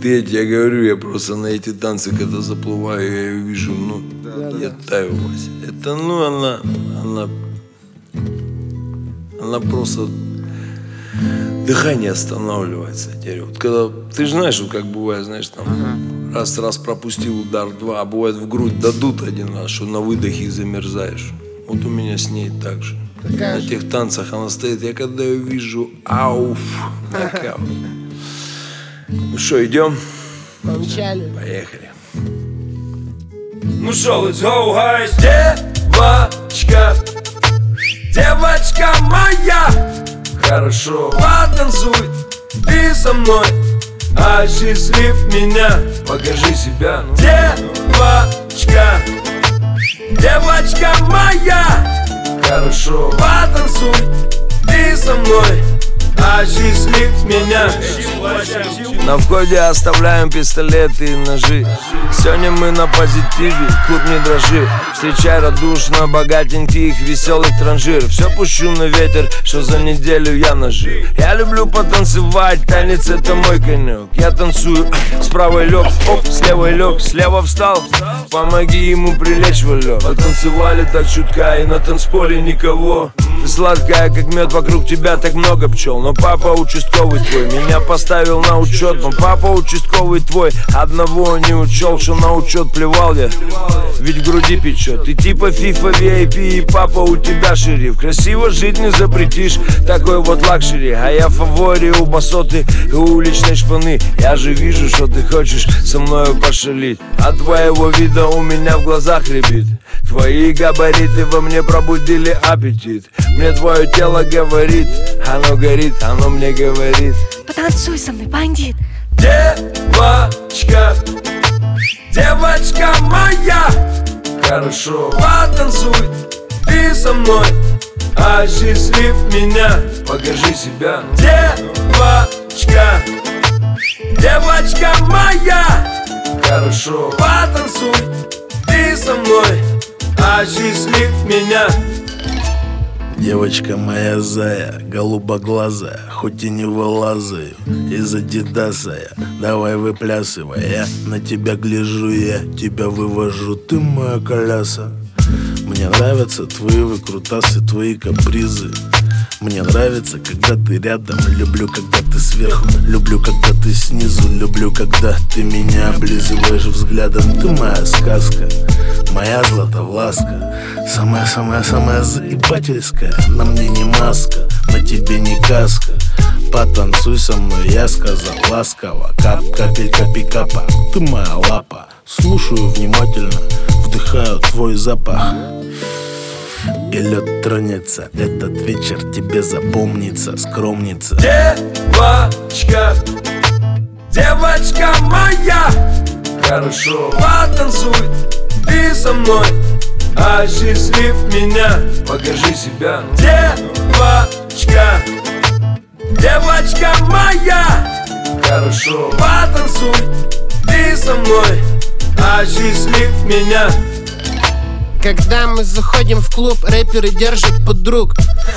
ты, я говорю, я просто на эти танцы, когда заплываю, я ее вижу, я таю, Вася. Это, она просто дыхание останавливается. Вот когда, ты же знаешь, вот как бывает, знаешь, там раз пропустил удар, два, а бывает в грудь дадут один раз, что на выдохе замерзаешь. Вот у меня с ней так же. На тех танцах она стоит, я когда ее вижу, нокаут. Ну что, идем? Помчали. Поехали. Ну что, let's go, guys. Девочка, девочка моя, хорошо потанцуй ты со мной, осчастлив меня, покажи себя. Девочка, девочка моя, хорошо потанцуй ты со мной, осчастлив меня. На входе оставляем пистолеты и ножи. Сегодня мы на позитиве, клуб не дрожи. Встречай радушно богатеньких, веселых транжир. Все пущу на ветер, что за неделю я нажил. Я люблю потанцевать, танец это мой конек. Я танцую, с правой лег, оп, с левой лег, слева встал, помоги ему прилечь в лег. Потанцевали так чутка и на танцполе никого. Ты сладкая, как мед, вокруг тебя так много пчел. Но папа участковый твой меня поставил на учет. Но папа участковый твой одного не учел, что на учет плевал я, ведь в груди печет. Ты типа FIFA VIP и папа у тебя шериф. Красиво жить не запретишь, такой вот лакшери. А я в фаворе у басоты и уличной шпаны. Я же вижу, что ты хочешь со мною пошалить. От твоего вида у меня в глазах рябит. Твои габариты во мне пробудили аппетит. Мне твое тело говорит, оно горит, оно мне говорит: потанцуй со мной, бандит. Девочка, девочка моя, хорошо потанцуй ты со мной, осчастлив меня, покажи себя. Девочка, девочка моя, хорошо потанцуй ты со мной, осчастлив меня. Девочка моя зая, голубоглазая, хоть и не вылазаю из адидаса я. Давай выплясывай, я на тебя гляжу, я тебя вывожу, ты моя коляса. Мне нравятся твои выкрутасы, твои капризы. Мне нравится, когда ты рядом. Люблю, когда ты сверху. Люблю, когда ты снизу. Люблю, когда ты меня облизываешь взглядом. Ты моя сказка, моя златовласка. Самая-самая-самая заебательская. На мне не маска, на тебе не каска. Потанцуй со мной, я сказал ласково. Кап, капелька, пикапа, ты моя лапа. Слушаю внимательно, вдыхаю твой запах. И лед тронется, этот вечер тебе запомнится, скромница. Девочка, девочка моя, хорошо потанцуй ты со мной, осчастлив меня, покажи себя. Девочка, девочка моя, хорошо потанцуй ты со мной, осчастлив меня. Когда мы заходим в клуб, рэперы держат подруг.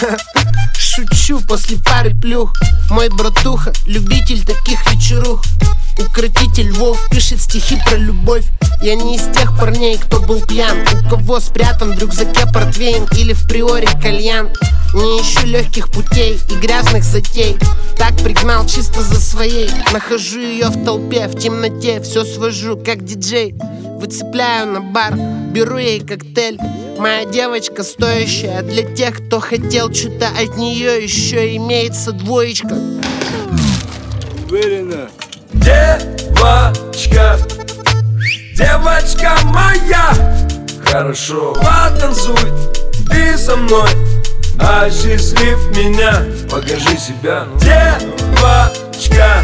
Шучу после пары плюх. Мой братуха, любитель таких вечерух. Укротитель Вов пишет стихи про любовь. Я не из тех парней, кто был пьян, у кого спрятан в рюкзаке портвейн или в приоре кальян. Не ищу легких путей и грязных затей. Так пригнал чисто за своей. Нахожу ее в толпе, в темноте. Все свожу, как диджей. Выцепляю на бар, беру ей коктейль. Моя девочка стоящая для тех, кто хотел что-то от нее. Еще имеется двоечка. Уверенно. Девочка, девочка моя, хорошо потанцуй ты со мной, осчастлив меня, покажи себя. Девочка,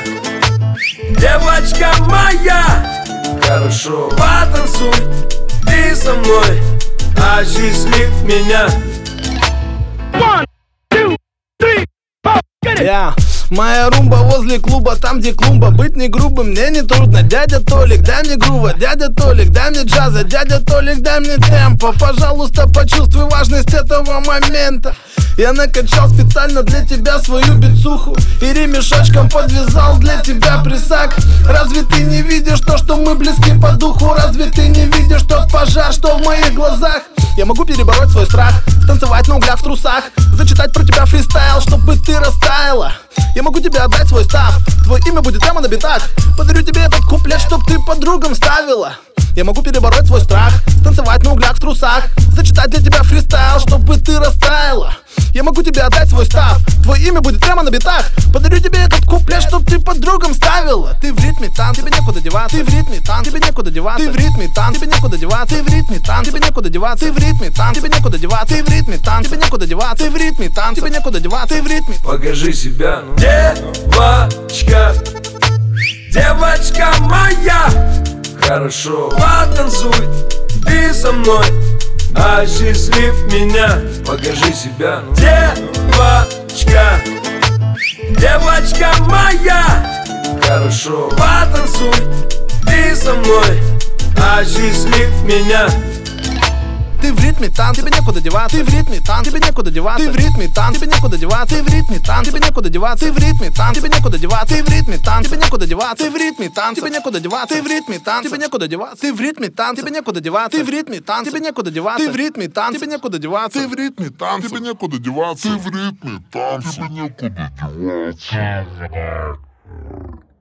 девочка моя, хорошо потанцуй ты со мной, осчастлив меня. 1, 2, 3, 4. Моя румба возле клуба, там где клумба. Быть не грубым мне не трудно. Дядя Толик, дай мне грува. Дядя Толик, дай мне джаза. Дядя Толик, дай мне темпо. Пожалуйста, почувствуй важность этого момента. Я накачал специально для тебя свою бицуху и ремешочком подвязал для тебя прессак. Разве ты не видишь то, что мы близки по духу? Разве ты не видишь тот пожар, что в моих глазах? Я могу перебороть свой страх, станцевать на углях в трусах, зачитать про тебя фристайл, чтобы ты растаяла. Я могу тебе отдать свой став, твое имя будет прямо на битах. Подарю тебе этот куплет, чтоб ты подругам ставила. Я могу перебороть свой страх, станцевать на углях в трусах, зачитать для тебя фристайл, чтобы ты растаяла. Я могу тебе отдать свой став, твое имя будет прямо на битах. Подарю тебе этот куплет, чтоб ты подругам ставила. Ты в ритме танц, тебе некуда деваться. Ты в ритме танц, тебе некуда деваться. Ты в ритме танц, тебе некуда деваться. Ты в ритме танц, тебе некуда деваться. Ты в ритме танц, тебе некуда деваться. Ты в ритме танц, тебе некуда деваться. Ты в ритме танц, тебе некуда деваться. Ты в ритме. Покажи себя, девочка, девочка моя. Хорошо, потанцуй, ты со мной, осчастлив меня. Покажи себя, девочка, девочка моя. Хорошо, потанцуй, ты со мной, осчастлив меня. Ты в ритме танц, тебе некуда деваться. Ты в ритме танц, тебе некуда деваться. Ты в ритме танц, тебе некуда деваться. Ты в ритме танц, тебе некуда деваться. Ты в ритме танц, тебе некуда деваться. Ты в ритме танц, тебе некуда деваться. Ты в ритме танц, тебе некуда деваться. Ты в ритме танц, тебе некуда деваться. Ты в ритме танц, тебе некуда деваться. Ты в ритме танц, тебе некуда деваться. Ты в ритме танц, тебе некуда деваться. Ты в ритме танца, тебе некуда деваться. Ты в ритме танца, тебе некуда деваться.